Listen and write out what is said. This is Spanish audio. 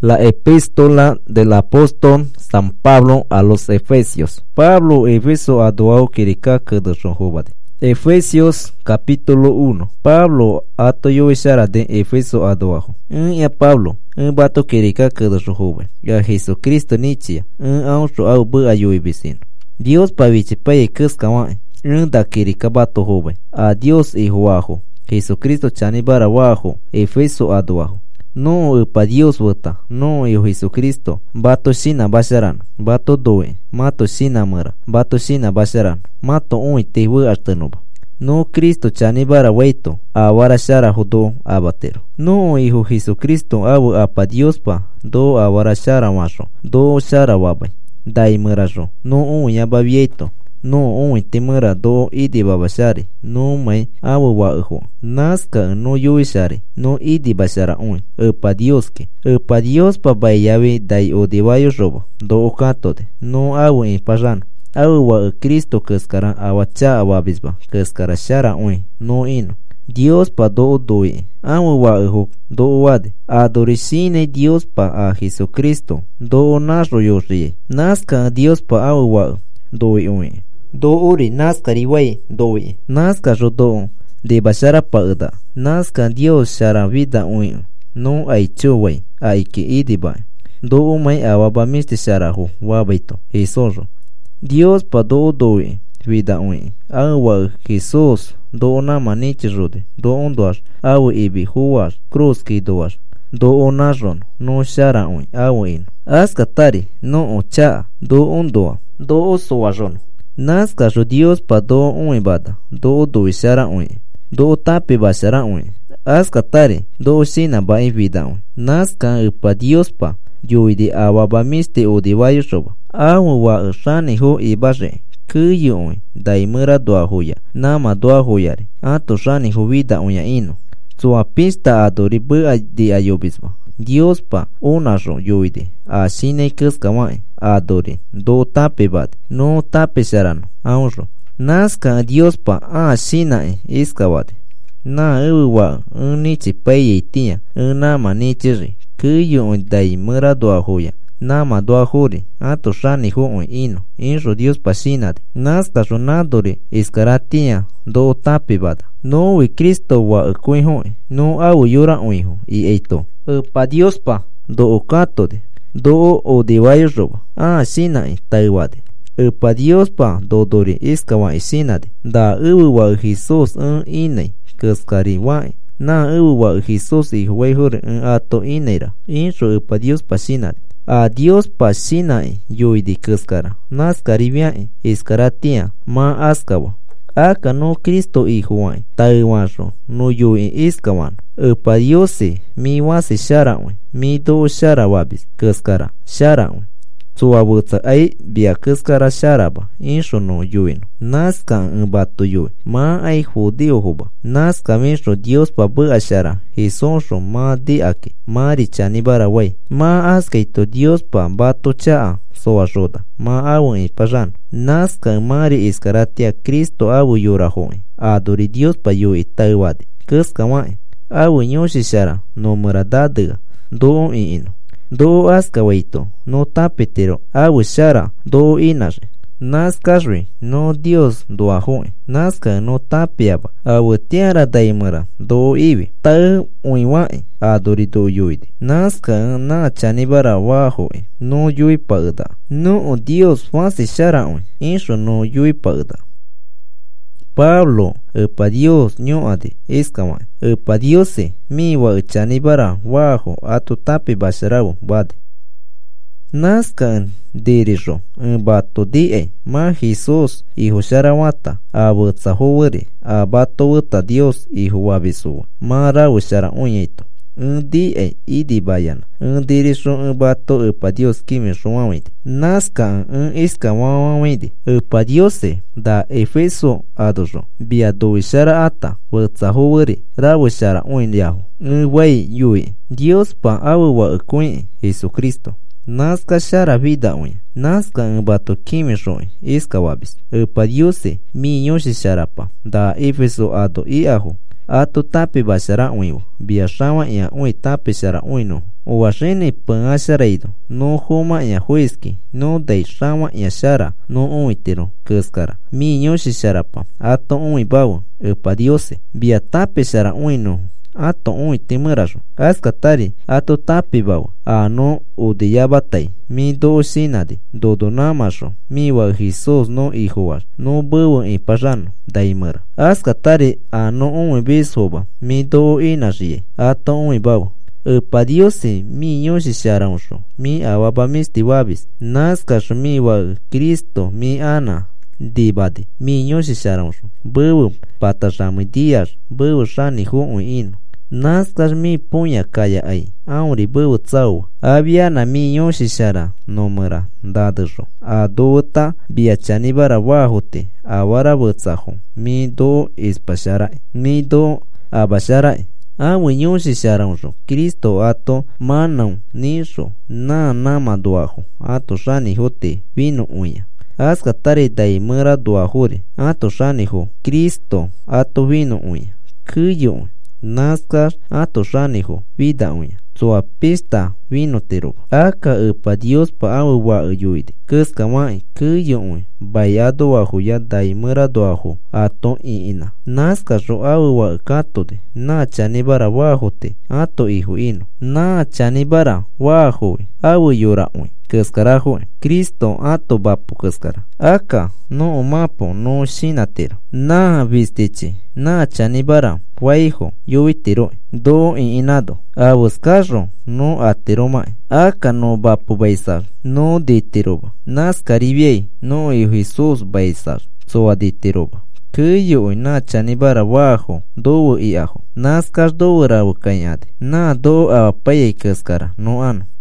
La epístola del apóstol San Pablo a los Efesios. Pablo Efeso adoao kirika kedeshobade. Efesios capítulo 1. Pablo atoyo ishara de Efeso adoao. Ya Pablo, bato kirika kedeshobade. Ya Jesucristo nichia, auto au bu ayu ibisino. Dios pavichipaye keskawa. Da kirika bato hobe. A Dios ihuajo. Jesucristo chanibara wajo. Efeso adoao. No pa Dios vota, no yo Jesucristo, bato shina basharan, bato doe, mato shina mara, bato shina basharan, mato ui tehu artenoba. No Cristo chanibara weito, awara shara judo abatero. No hijo Jesucristo abu apa Dios pa, do awara shara masho, do shara wabai, dai marajo, no ui ababieto. No ui temera do idi babashari, no mai awu wa uho. Naska no yuishari, no idi bashara ui. Pa Dios pa bayawi dai o divayo robo, do okatode, no awu in pajano. Awu wa Cristo keskara awacha awabisba, keskara shara ui, no ino. Dios pa do doi, awu wa uho, do wade. Adorishine Dios pa a Jesucristo, do nasro yoshie. Naska Dios pa awu wa doi ui. Do uri naska riway doi. Naska jodo de bashara paada. Naska Dios shara vida ui. No ay chuway. Ay ki idiba. Do umay awaba misti sharahu. Wabaito. Jesoso. Dios pa do doi. Vida ui. Awa Jesus. Do na manichi rode. Do ondoas. Awa ibi huwas. Cruz ki doas. Do onajon. No shara ui. Awa ino. Aska tari. No ocha. Do ondoa. Do osoajon. Naska jo Dios pa do uibada, do ishara ui, do tapi bashara ui. Aska tari, do shina ba vida ui. Naska pa Dios pa, yuidi awaba miste o divayo shoba. Awu wa ushani ho ibashe, kuyu ui, daimura doa huya, nama doa huyari, ato shani ho vida uya ino. Tsua pista adori bua di ayobisba. Dios pa unajo yuidi, a shine kuskawai. Adore, do tape bad, no tape sharano, aunro. Naska Dios pa a shinae iskawade. Na uwa unichi paye tia, unama nichiri, kuyu dai mura doa hoya, nama doa hori, ato shani ho ino, inro Dios pa shinade. Naska ronadore iskaratia, do tape bad. No we Cristo wa ukuiho, no au yura uiho, y eito. Pa Dios pa, do okatode. Do o divayo roba. Sinai taiwade. Pa Dios pa do dori iskawa isinade. Da wa Jesus inay. Kaskari wai. Na wa Jesus ihwehore ato inera. Inro pa Dios pa sinade. A Dios pa sinai yuidi kaskara. Naskari viae. Iskaratia ma askawa. Aka no Cristo ihuai. Taiwanro no yui iskawan. Pa Diose mi wasi sharawe. Mi do shara wabis, kaskara, shara. Tsuabutsa ay bia kaskara sharaba, insho no yuino. Naska bato yui, ma ay judío huba. Naska misho Dios pa bua shara, hisonsho ma di ake, ma richani baraway. Ma askeito Dios pa bato chaa, soa roda, ma awu ipajan. Naska mari iskaratia Cristo awu yurahoy. Adori Dios pa yui taiwade, kaskawai. Awu nyoshi shara, no muradadiga. Do ino. Do askawaito. No tapetero. Awu shara. Do inashe. Naskashri. No Dios do ahoy. Naska no tapiaba. Awu tiara daimara. Do ibi. Ta uiwai. Adori do yuidi. Naska na chanibara wahoy. No yui paada. No Dios fasi shara ui. Insho no yui paada. Pablo, pa Dios ñoade, iskawa, pa Diose, mi wa chanibara, wajo, ato tape basharawo, bade. Naskan dirijo, bato die, ma Jesus, hijo sharawata, abutsa hovere, abato wuta Dios, hijo wabisu, ma rawo shara uñeito. Die, idi bayana, dirijo, bato, pa Dios kimi shawamite. Naska, iska wawamide, pa Diose, da Efeso adojo, bia do ishara ata, wutsa hovere, rawo shara uñyaho, way yui, Dios pa awu wa ukui, Jesucristo. Naska shara vida uña, naska bato kimi shoi, iska wabis, pa Diose, mi yoshi sharapa, da Efeso ado iaho, ato tape bashara uño, bia shawa ia ui tape shara uño, Uashini pangashareido, no homa ya huiski, no dei shama ya shara, no uitiro, kuskara. Mi nyoshi sharapa, ato ui bawa, upa diose, bia tape shara uino. Ato ui timurajo, askatari, ato tapi bawa, no udiyabatai, mi do sinadi, dodo namasho, mi wa Jesus no ihuar, no bawa ipajano, daimara. Askatari, no ui bishoba, mi do inajie, ato ui bawa. Upa diose mi yoshi sharanjo, mi awaba misti wabis, naskasho mi wa Cristo, mi ana, dibadi, mi yoshi sharanjo, bubu, patajami dias, bubu shani hu ino. Naskas mi punya kaya ai, auri bubu tsau, aviana mi yoshi shara, nomera, dadajo, adota, biachanibara wahute, awara butsajo, mi do ispasharai, mi do abasharai. Awi yoshi sharanjo, Cristo ato manau nisho, na nama duajo, ato shani hote, vino uya. Askatari dai mera duajure, ato shani ho, Cristo ato vino uya. Kuyo, naskas ato shani ho, vida uya. Sua pista vino tero. Aka upa Dios pa awi wa uyuide. Kuska mai, kuyo uya. Bayado wajo ya dai mera duajo, ato ina. Naskas ro awi wa katode. Na chanibara wajote, ato ihu ino. Na chanibara wajoe, awi yura ui. Kuskarajo, Cristo ato bapo kuskara. Aka no umapo no shinatero. Na vistichi, na chanibara, waijo, yuitiro. Do inado. Abuscarro, no ateromai. Aka no bapo baisar, no diteroba. Naskaribiei, no ihu Jesus baisar, so aditeroba. Kuyo na chanibara wajo, do iajo. Naskar do rabu kanyade. Na do apaye kuskara, no ano.